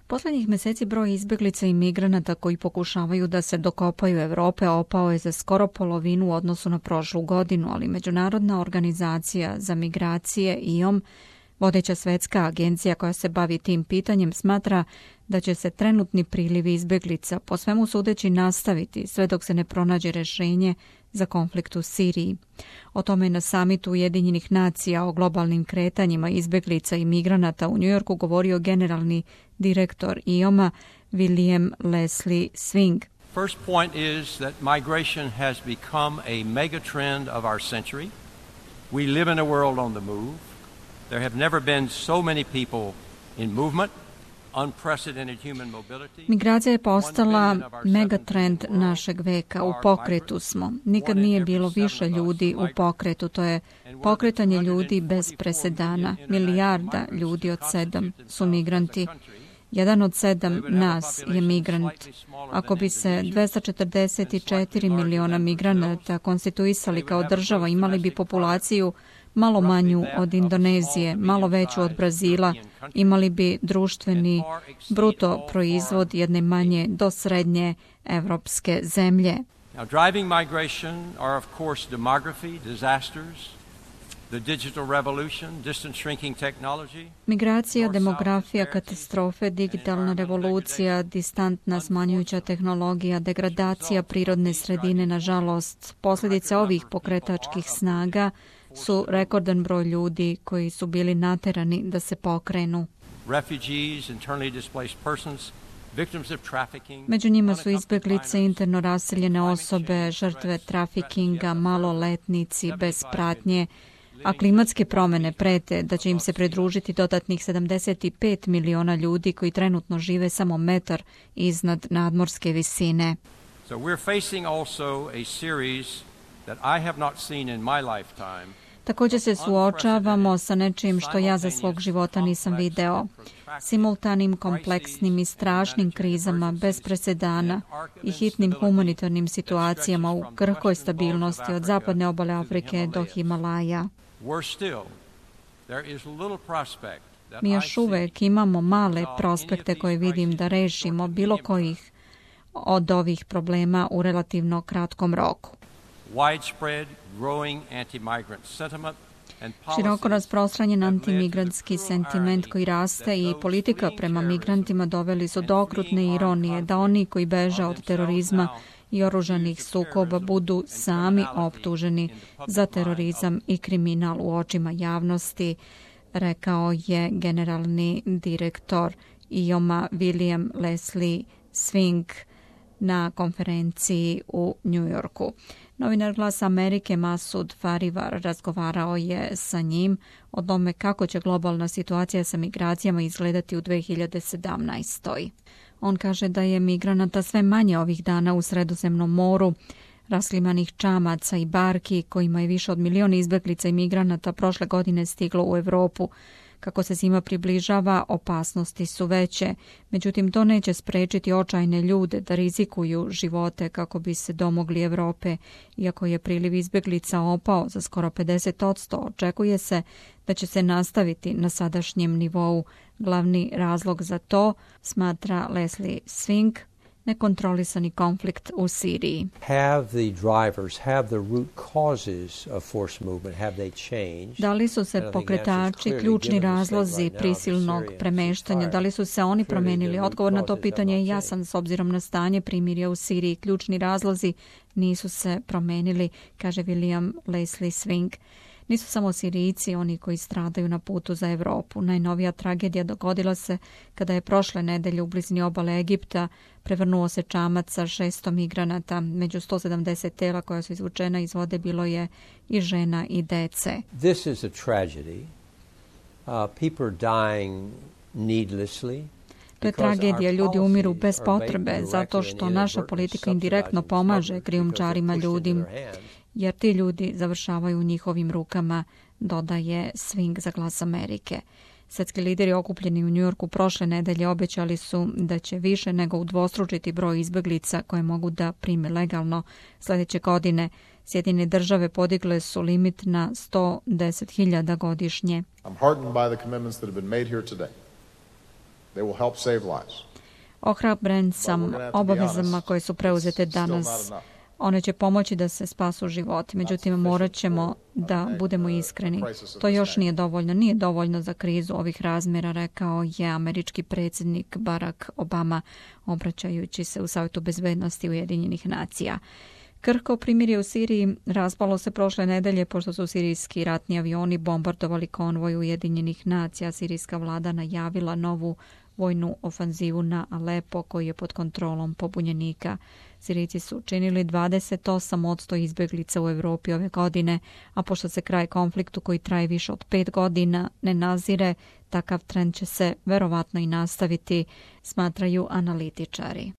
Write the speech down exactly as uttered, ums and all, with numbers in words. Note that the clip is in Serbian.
Poslednjih meseci broj izbeglica i migranata koji pokušavaju da se dokopaju Evrope opao je za skoro polovinu u odnosu na prošlu godinu, ali Međunarodna organizacija za migracije I O M, vodeća svetska agencija koja se bavi tim pitanjem, smatra da će se trenutni priliv izbeglica po svemu sudeći nastaviti sve dok se ne pronađe rešenje za konflikt u Siriji. O tome je na samitu Ujedinjenih nacija o globalnim kretanjima izbeglica i migranata u Njujorku govorio generalni direktor I O M-a William Leslie Swing. First point is that migration has become a mega trend of our century. We live in a world on the move. There have never been so many people in movement. Migracija je postala megatrend našeg veka. U pokretu smo. Nikad nije bilo više ljudi u pokretu. To je pokretanje ljudi bez presedana. Milijarda ljudi od sedam su migranti. Jedan od sedam nas je migrant. Ako bi se dvesta četrdeset četiri miliona migranata konstituisali kao država, imali bi populaciju malo manju od Indonezije, malo veću od Brazila, imali bi društveni bruto proizvod jedne manje do srednje evropske zemlje. Now, driving migration are of course demography, disasters, the digital revolution, distant shrinking technology. Migracija, demografija, katastrofe, digitalna revolucija, distantna smanjujuća tehnologija, degradacija prirodne sredine, nažalost, posljedice ovih pokretačkih snaga su rekordan broj ljudi koji su bili naterani da se pokrenu. Među njima su izbeglice, interno raseljene osobe, žrtve trafikinga, maloletnici bez pratnje, a klimatske promene prete da će im se pridružiti dodatnih sedamdeset pet miliona ljudi koji trenutno žive samo metar iznad nadmorske visine. So we're facing also a series that I have not seen in my lifetime. Također se suočavamo sa nečim što ja za svog života nisam video. Simultanim, kompleksnim i strašnim krizama bez presedana i hitnim humanitarnim situacijama u krhkoj stabilnosti od zapadne obale Afrike do Himalaja. Mi još uvek imamo male prospekte koje vidim da rešimo bilo kojih od ovih problema u relativno kratkom roku. Široko rasprostranjen antimigrantski sentiment koji raste i politika prema migrantima doveli su do okrutne ironije da oni koji beže od terorizma i oružanih sukoba budu sami optuženi za terorizam i kriminal u očima javnosti, rekao je generalni direktor I O M-a William Leslie Swing na konferenciji u Njujorku. Novinar Glasa Amerike Masud Farivar razgovarao je sa njim o tome kako će globalna situacija sa migracijama izgledati u dve hiljade sedamnaestoj. On kaže da je migranata sve manje ovih dana u Sredozemnom moru, rasklimanih čamaca i barki kojima je više od miliona izbeglica i migranata prošle godine stiglo u Evropu. Kako se zima približava, opasnosti su veće. Međutim, to neće sprečiti očajne ljude da rizikuju živote kako bi se domogli Evrope. Iako je priliv izbeglica opao za skoro pedeset posto, očekuje se da će se nastaviti na sadašnjem nivou. Glavni razlog za to, smatra Leslie Swing, nekontrolisani konflikt u Siriji. Have the drivers, have the root causes of forced movement, have they changed? Da li su se pokretači, ključni razlozi prisilnog premeštanja, da li su se oni promenili? Odgovor na to pitanje je jasan s obzirom na stanje primirja u Siriji. Ključni razlozi nisu se promenili, kaže William Leslie Swing. Nisu samo Sirijci oni koji stradaju na putu za Evropu. Najnovija tragedija dogodila se kada je prošle nedelje u blizini obale Egipta prevrnuo se čamac sa šesto migranata. Među sto sedamdeset tela koja su izvučena iz vode bilo je i žena i dece. This is a tragedy. Uh, people are dying needlessly. To je tragedija, ljudi umiru bez potrebe zato što naša politika indirektno pomaže krijumčarima ljudima, jer ti ljudi završavaju u njihovim rukama, dodaje Swing za Glas Amerike. Svetski lideri okupljeni u Njujorku prošle nedelje obećali su da će više nego udvostručiti broj izbeglica koje mogu da prime legalno sljedeće godine. Sjedinjene države podigle su limit na sto deset hiljada godišnje. I'm heartened by the commitments that have been made here today. They will help save lives. Ohrabren sam obavezama koje su preuzete danas. One će pomoći da se spasu životi, međutim morat ćemo da budemo iskreni. To još nije dovoljno, nije dovoljno za krizu ovih razmjera, rekao je američki predsjednik Barack Obama, obraćajući se u Savjetu bezbednosti Ujedinjenih nacija. Krhko primirje u Siriji raspalo se prošle nedelje pošto su sirijski ratni avioni bombardovali konvoj Ujedinjenih nacija. Sirijska vlada najavila novu vojnu ofanzivu na Alepo koji je pod kontrolom pobunjenika. Sirijci su učinili dvadeset osam posto izbjeglica u Europi ove godine, a pošto se kraj konfliktu koji traje više od pet godina ne nazire, takav trend će se verovatno i nastaviti, smatraju analitičari.